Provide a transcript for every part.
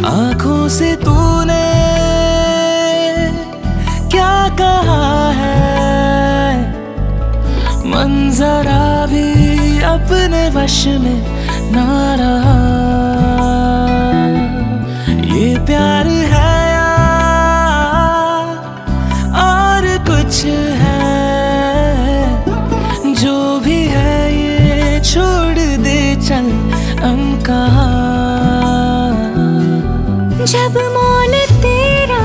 आंखों से तूने क्या कहा है, मंजरा भी अपने वश में ना रहा। ये प्यार है या और कुछ है, जो भी है ये छोड़ दे चल अनकहा। जब मौन तेरा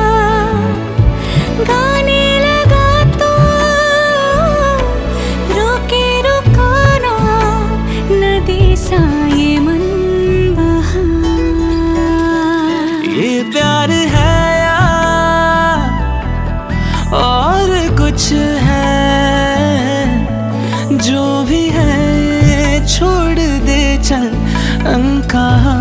गाने लगा तो रोके रुकाना नदी सा ये मन बहा। ये प्यार है या और कुछ है, जो भी है ये छोड़ दे चल अनकहा।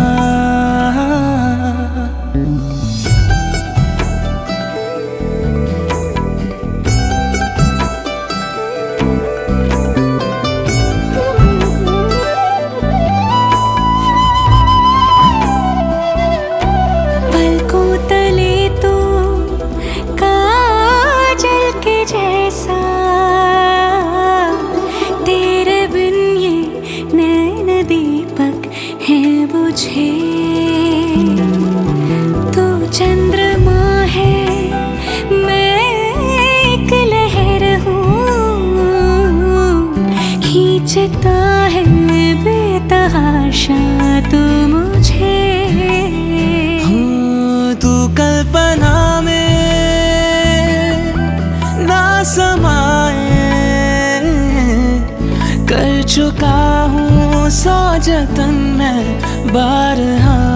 तू चंद्रमा है, मैं एक लहर हूँ, खींचता है बेतहाशा तू मुझे। तू कल्पना में ना समाए, कर चुका हूँ 100 जतन मैं बारहा।